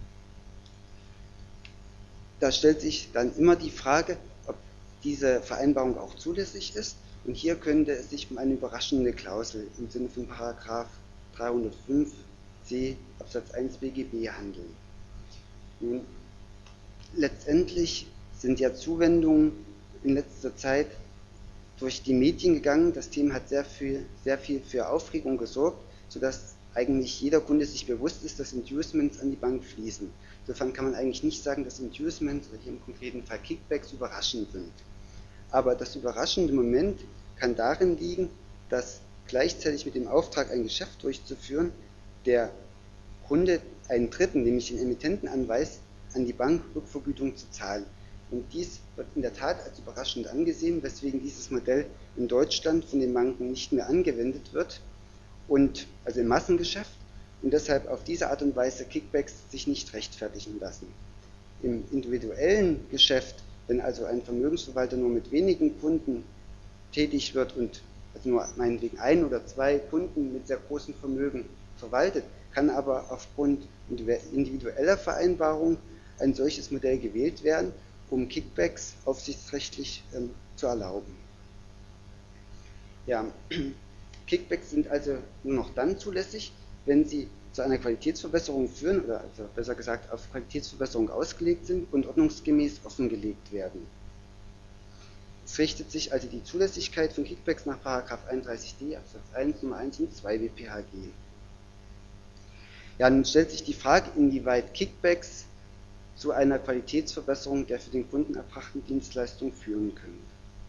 Da stellt sich dann immer die Frage, ob diese Vereinbarung auch zulässig ist, und hier könnte es sich um eine überraschende Klausel im Sinne von Paragraph 305c Absatz 1 BGB handeln. Nun, letztendlich sind ja Zuwendungen in letzter Zeit durch die Medien gegangen. Das Thema hat sehr viel für Aufregung gesorgt, sodass eigentlich jeder Kunde sich bewusst ist, dass Inducements an die Bank fließen. Insofern kann man eigentlich nicht sagen, dass Inducements oder hier im konkreten Fall Kickbacks überraschend sind. Aber das überraschende Moment kann darin liegen, dass gleichzeitig mit dem Auftrag, ein Geschäft durchzuführen, der Kunde einen Dritten, nämlich den Emittenten, anweist, an die Bank Rückvergütung zu zahlen. Und dies wird in der Tat als überraschend angesehen, weswegen dieses Modell in Deutschland von den Banken nicht mehr angewendet wird, und also im Massengeschäft, und deshalb auf diese Art und Weise Kickbacks sich nicht rechtfertigen lassen. Im individuellen Geschäft, wenn also ein Vermögensverwalter nur mit wenigen Kunden tätig wird und also nur meinetwegen 1 oder 2 Kunden mit sehr großem Vermögen verwaltet, kann aber aufgrund individueller Vereinbarungen ein solches Modell gewählt werden, um Kickbacks aufsichtsrechtlich zu erlauben. Ja, Kickbacks sind also nur noch dann zulässig, wenn sie zu einer Qualitätsverbesserung führen, oder also besser gesagt auf Qualitätsverbesserung ausgelegt sind und ordnungsgemäß offengelegt werden. Es richtet sich also die Zulässigkeit von Kickbacks nach 31d Absatz 1 Nummer 1 und 2 WPHG. Ja, nun stellt sich die Frage, inwieweit Kickbacks zu einer Qualitätsverbesserung der für den Kunden erbrachten Dienstleistung führen können.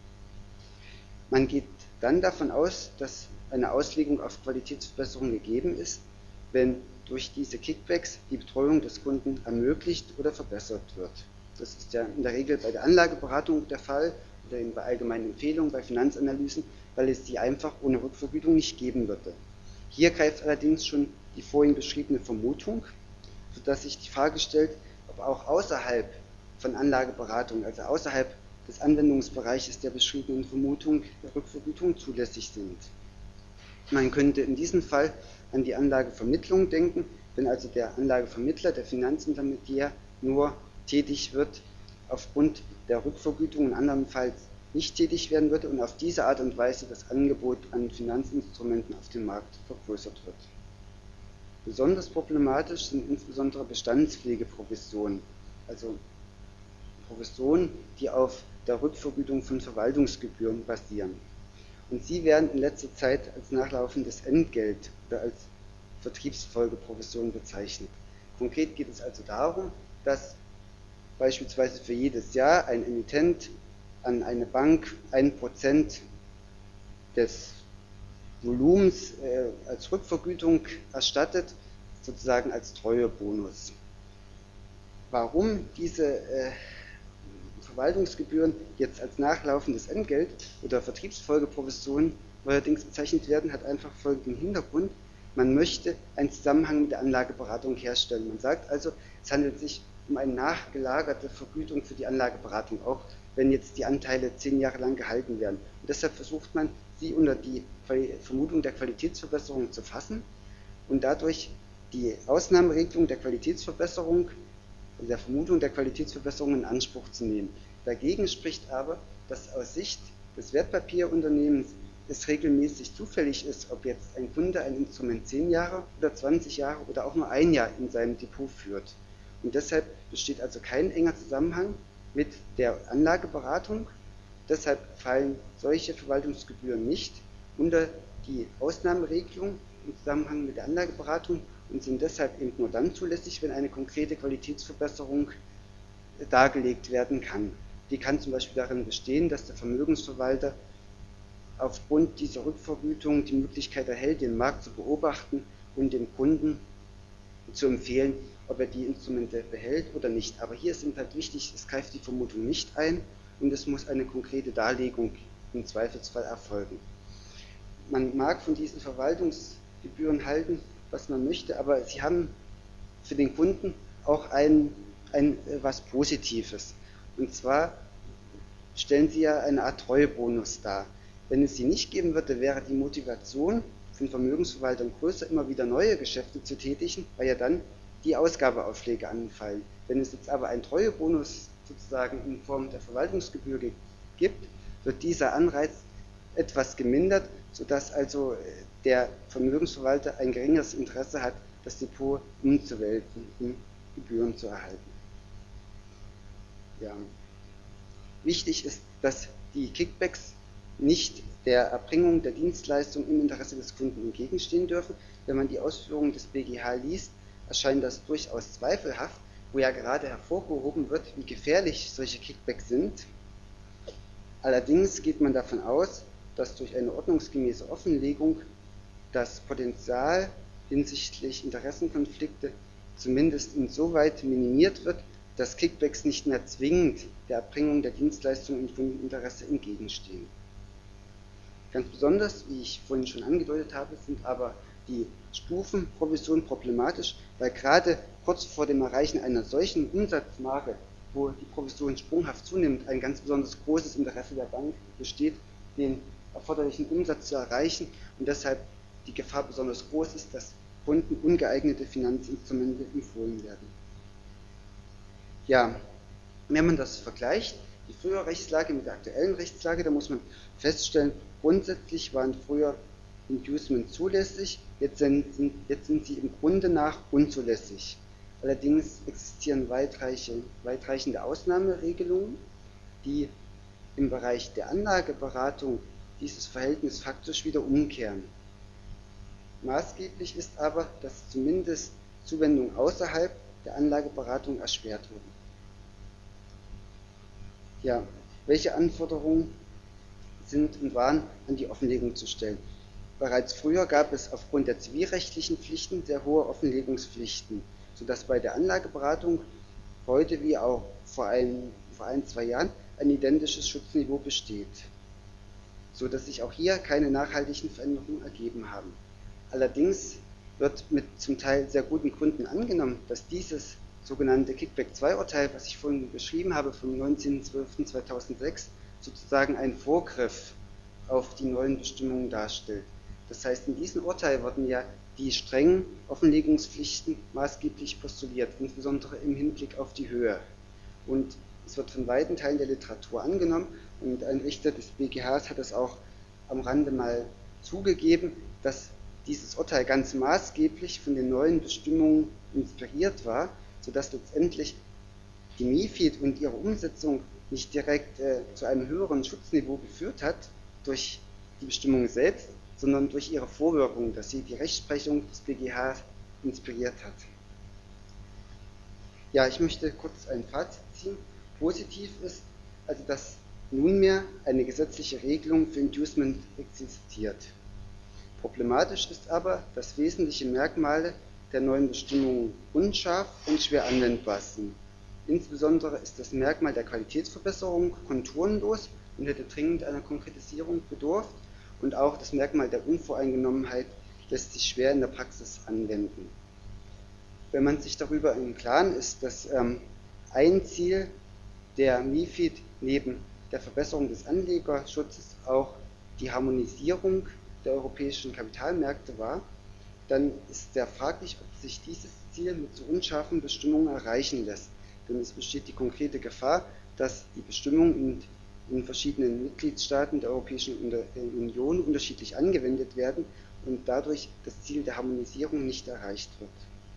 Man geht dann davon aus, dass eine Auslegung auf Qualitätsverbesserung gegeben ist, wenn durch diese Kickbacks die Betreuung des Kunden ermöglicht oder verbessert wird. Das ist ja in der Regel bei der Anlageberatung der Fall oder bei allgemeinen Empfehlungen, bei Finanzanalysen, weil es die einfach ohne Rückvergütung nicht geben würde. Hier greift allerdings schon die vorhin beschriebene Vermutung, sodass sich die Frage stellt, ob auch außerhalb von Anlageberatung, also außerhalb des Anwendungsbereiches der beschriebenen Vermutung der Rückvergütung zulässig sind. Man könnte in diesem Fall an die Anlagevermittlung denken, wenn also der Anlagevermittler, der Finanzintermediär, nur tätig wird aufgrund der Rückvergütung und andernfalls nicht tätig werden würde und auf diese Art und Weise das Angebot an Finanzinstrumenten auf dem Markt vergrößert wird. Besonders problematisch sind insbesondere Bestandspflegeprovisionen, also Provisionen, die auf der Rückvergütung von Verwaltungsgebühren basieren. Und sie werden in letzter Zeit als nachlaufendes Entgelt oder als Vertriebsfolgeprovision bezeichnet. Konkret geht es also darum, dass beispielsweise für jedes Jahr ein Emittent an eine Bank 1% des Volumens als Rückvergütung erstattet, sozusagen als Treuebonus. Warum diese Verwaltungsgebühren jetzt als nachlaufendes Entgelt oder Vertriebsfolgeprovision neuerdings bezeichnet werden, hat einfach folgenden Hintergrund. Man möchte einen Zusammenhang mit der Anlageberatung herstellen. Man sagt also, es handelt sich um eine nachgelagerte Vergütung für die Anlageberatung, auch wenn jetzt die Anteile 10 Jahre lang gehalten werden. Und deshalb versucht man, sie unter die Vermutung der Qualitätsverbesserung zu fassen und dadurch die Ausnahmeregelung der Qualitätsverbesserung, also der Vermutung der Qualitätsverbesserung in Anspruch zu nehmen. Dagegen spricht aber, dass aus Sicht des Wertpapierunternehmens es regelmäßig zufällig ist, ob jetzt ein Kunde ein Instrument 10 Jahre oder 20 Jahre oder auch nur 1 Jahr in seinem Depot führt. Und deshalb besteht also kein enger Zusammenhang mit der Anlageberatung. Deshalb fallen solche Verwaltungsgebühren nicht unter die Ausnahmeregelung im Zusammenhang mit der Anlageberatung und sind deshalb eben nur dann zulässig, wenn eine konkrete Qualitätsverbesserung dargelegt werden kann. Die kann zum Beispiel darin bestehen, dass der Vermögensverwalter aufgrund dieser Rückvergütung die Möglichkeit erhält, den Markt zu beobachten und dem Kunden zu empfehlen, ob er die Instrumente behält oder nicht. Aber hier ist eben halt wichtig, es greift die Vermutung nicht ein und es muss eine konkrete Darlegung im Zweifelsfall erfolgen. Man mag von diesen Verwaltungsgebühren halten, was man möchte, aber sie haben für den Kunden auch was Positives. Und zwar stellen sie ja eine Art Treuebonus dar. Wenn es sie nicht geben würde, wäre die Motivation von Vermögensverwaltern größer, immer wieder neue Geschäfte zu tätigen, weil ja dann die Ausgabeaufschläge anfallen. Wenn es jetzt aber einen Treuebonus sozusagen in Form der Verwaltungsgebühr gibt, wird dieser Anreiz etwas gemindert, sodass also der Vermögensverwalter ein geringeres Interesse hat, das Depot umzuwälzen, um Gebühren zu erhalten. Ja. Wichtig ist, dass die Kickbacks nicht der Erbringung der Dienstleistung im Interesse des Kunden entgegenstehen dürfen. Wenn man die Ausführungen des BGH liest, erscheint das durchaus zweifelhaft, wo ja gerade hervorgehoben wird, wie gefährlich solche Kickbacks sind. Allerdings geht man davon aus, dass durch eine ordnungsgemäße Offenlegung das Potenzial hinsichtlich Interessenkonflikte zumindest insoweit minimiert wird, dass Kickbacks nicht mehr zwingend der Erbringung der Dienstleistung im Kundeninteresse entgegenstehen. Ganz besonders, wie ich vorhin schon angedeutet habe, sind aber die Stufenprovisionen problematisch, weil gerade kurz vor dem Erreichen einer solchen Umsatzmarke, wo die Provision sprunghaft zunimmt, ein ganz besonders großes Interesse der Bank besteht, den erforderlichen Umsatz zu erreichen und deshalb die Gefahr besonders groß ist, dass Kunden ungeeignete Finanzinstrumente empfohlen werden. Ja, wenn man das vergleicht, die frühere Rechtslage mit der aktuellen Rechtslage, da muss man feststellen, grundsätzlich waren früher Inducements zulässig, jetzt sind sie im Grunde nach unzulässig. Allerdings existieren weitreichende Ausnahmeregelungen, die im Bereich der Anlageberatung dieses Verhältnis faktisch wieder umkehren. Maßgeblich ist aber, dass zumindest Zuwendungen außerhalb der Anlageberatung erschwert wurden. Ja, welche Anforderungen sind und waren an die Offenlegung zu stellen? Bereits früher gab es aufgrund der zivilrechtlichen Pflichten sehr hohe Offenlegungspflichten, sodass bei der Anlageberatung heute wie auch vor ein, 2 Jahren ein identisches Schutzniveau besteht, sodass sich auch hier keine nachhaltigen Veränderungen ergeben haben. Allerdings wird mit zum Teil sehr guten Gründen angenommen, dass dieses sogenannte Kickback-II-Urteil, was ich vorhin beschrieben habe, vom 19.12.2006, sozusagen einen Vorgriff auf die neuen Bestimmungen darstellt. Das heißt, in diesem Urteil wurden ja die strengen Offenlegungspflichten maßgeblich postuliert, insbesondere im Hinblick auf die Höhe. Und es wird von weiten Teilen der Literatur angenommen und ein Richter des BGHs hat es auch am Rande mal zugegeben, dass dieses Urteil ganz maßgeblich von den neuen Bestimmungen inspiriert war, sodass letztendlich die MiFID und ihre Umsetzung nicht direkt zu einem höheren Schutzniveau geführt hat durch die Bestimmung selbst, sondern durch ihre Vorwirkung, dass sie die Rechtsprechung des BGH inspiriert hat. Ja, ich möchte kurz ein Fazit ziehen. Positiv ist also, dass nunmehr eine gesetzliche Regelung für Inducement existiert. Problematisch ist aber, dass wesentliche Merkmale der neuen Bestimmungen unscharf und schwer anwendbar sind. Insbesondere ist das Merkmal der Qualitätsverbesserung konturenlos und hätte dringend einer Konkretisierung bedurft und auch das Merkmal der Unvoreingenommenheit lässt sich schwer in der Praxis anwenden. Wenn man sich darüber im Klaren ist, dass ein Ziel der MiFID neben der Verbesserung des Anlegerschutzes auch die Harmonisierung der europäischen Kapitalmärkte war, dann ist sehr fraglich, ob sich dieses Ziel mit so unscharfen Bestimmungen erreichen lässt. Denn es besteht die konkrete Gefahr, dass die Bestimmungen in verschiedenen Mitgliedstaaten der Europäischen Union unterschiedlich angewendet werden und dadurch das Ziel der Harmonisierung nicht erreicht wird.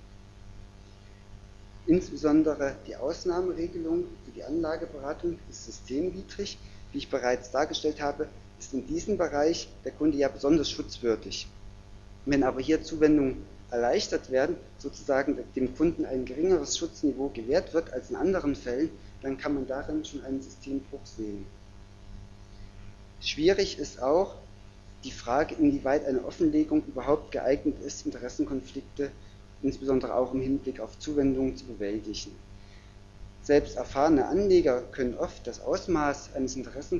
Insbesondere die Ausnahmeregelung für die Anlageberatung ist systemwidrig. Wie ich bereits dargestellt habe, ist in diesem Bereich der Kunde ja besonders schutzwürdig. Wenn aber hier Zuwendungen erleichtert werden, sozusagen dem Kunden ein geringeres Schutzniveau gewährt wird als in anderen Fällen, dann kann man darin schon einen Systembruch sehen. Schwierig ist auch die Frage, inwieweit eine Offenlegung überhaupt geeignet ist, Interessenkonflikte insbesondere auch im Hinblick auf Zuwendungen zu bewältigen. Selbst erfahrene Anleger können oft das Ausmaß eines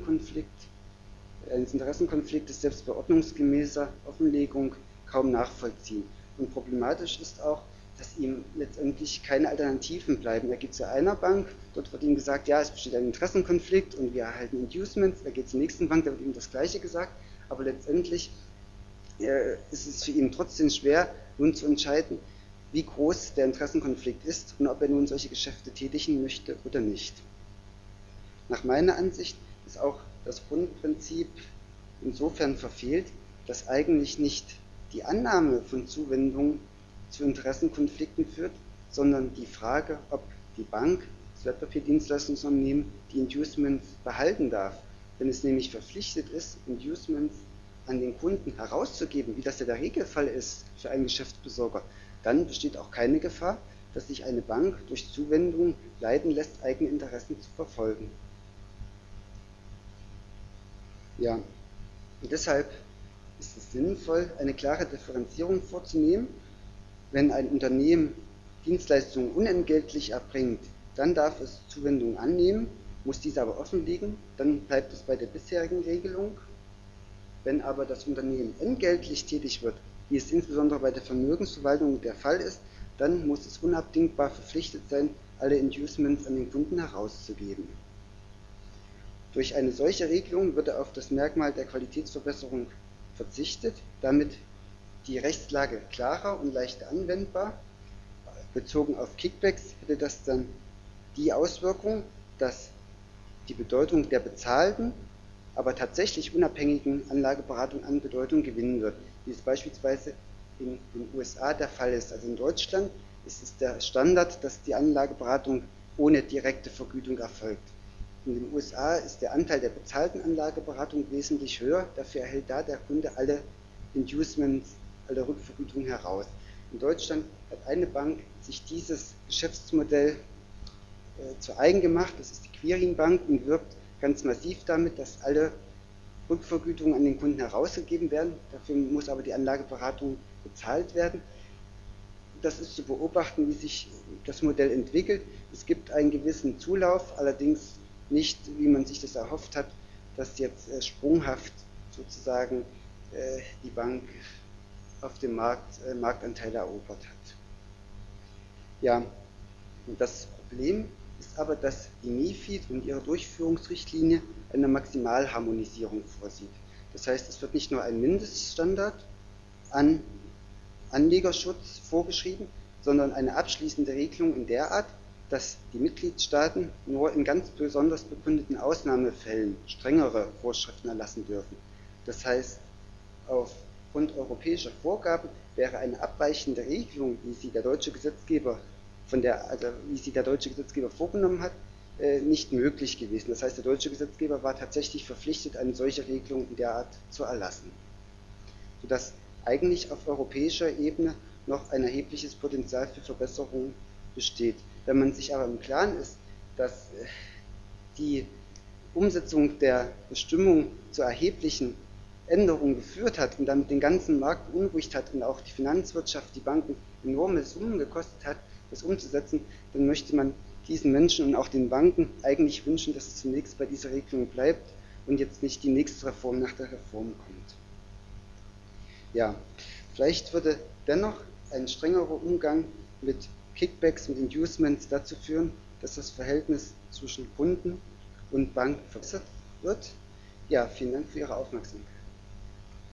Interessenkonfliktes selbst bei ordnungsgemäßer Offenlegung kaum nachvollziehen. Und problematisch ist auch, dass ihm letztendlich keine Alternativen bleiben. Er geht zu einer Bank, dort wird ihm gesagt, ja, es besteht ein Interessenkonflikt und wir erhalten Inducements. Er geht zur nächsten Bank, da wird ihm das Gleiche gesagt, aber letztendlich ist es für ihn trotzdem schwer, nun zu entscheiden, wie groß der Interessenkonflikt ist und ob er nun solche Geschäfte tätigen möchte oder nicht. Nach meiner Ansicht ist auch das Grundprinzip insofern verfehlt, dass eigentlich nicht die Annahme von Zuwendungen zu Interessenkonflikten führt, sondern die Frage, ob die Bank, das Wertpapierdienstleistungsunternehmen, die Inducements behalten darf. Wenn es nämlich verpflichtet ist, Inducements an den Kunden herauszugeben, wie das ja der Regelfall ist für einen Geschäftsbesorger, dann besteht auch keine Gefahr, dass sich eine Bank durch Zuwendung leiten lässt, eigene Interessen zu verfolgen. Ja, und deshalb ist es sinnvoll, eine klare Differenzierung vorzunehmen. Wenn ein Unternehmen Dienstleistungen unentgeltlich erbringt, dann darf es Zuwendungen annehmen, muss diese aber offenlegen, dann bleibt es bei der bisherigen Regelung. Wenn aber das Unternehmen entgeltlich tätig wird, wie es insbesondere bei der Vermögensverwaltung der Fall ist, dann muss es unabdingbar verpflichtet sein, alle Inducements an den Kunden herauszugeben. Durch eine solche Regelung würde auf das Merkmal der Qualitätsverbesserung verzichtet, damit die Rechtslage klarer und leichter anwendbar. Bezogen auf Kickbacks hätte das dann die Auswirkung, dass die Bedeutung der bezahlten, aber tatsächlich unabhängigen Anlageberatung an Bedeutung gewinnen wird, wie es beispielsweise in den USA der Fall ist. Also in Deutschland ist es der Standard, dass die Anlageberatung ohne direkte Vergütung erfolgt. In den USA ist der Anteil der bezahlten Anlageberatung wesentlich höher, dafür erhält da der Kunde alle Inducements, alle Rückvergütungen heraus. In Deutschland hat eine Bank sich dieses Geschäftsmodell zu eigen gemacht, das ist die Quirin Bank, und wirbt ganz massiv damit, dass alle Rückvergütungen an den Kunden herausgegeben werden. Dafür muss aber die Anlageberatung bezahlt werden. Das ist zu beobachten, wie sich das Modell entwickelt. Es gibt einen gewissen Zulauf, allerdings nicht, wie man sich das erhofft hat, dass jetzt sprunghaft sozusagen die Bank auf dem Markt Marktanteile erobert hat. Ja, und das Problem ist aber, dass die MiFID und ihre Durchführungsrichtlinie eine Maximalharmonisierung vorsieht. Das heißt, es wird nicht nur ein Mindeststandard an Anlegerschutz vorgeschrieben, sondern eine abschließende Regelung in der Art, dass die Mitgliedstaaten nur in ganz besonders begründeten Ausnahmefällen strengere Vorschriften erlassen dürfen. Das heißt, aufgrund europäischer Vorgaben wäre eine abweichende Regelung, wie sie der deutsche Gesetzgeber vorgenommen hat, nicht möglich gewesen. Das heißt, der deutsche Gesetzgeber war tatsächlich verpflichtet, eine solche Regelung in der Art zu erlassen, sodass eigentlich auf europäischer Ebene noch ein erhebliches Potenzial für Verbesserungen besteht. Wenn man sich aber im Klaren ist, dass die Umsetzung der Bestimmung zu erheblichen Änderungen geführt hat und damit den ganzen Markt beunruhigt hat und auch die Finanzwirtschaft, die Banken enorme Summen gekostet hat, das umzusetzen, dann möchte man diesen Menschen und auch den Banken eigentlich wünschen, dass es zunächst bei dieser Regelung bleibt und jetzt nicht die nächste Reform nach der Reform kommt. Ja, vielleicht würde dennoch ein strengerer Umgang mit Kickbacks und Inducements dazu führen, dass das Verhältnis zwischen Kunden und Bank verbessert wird. Ja, vielen Dank für Ihre Aufmerksamkeit.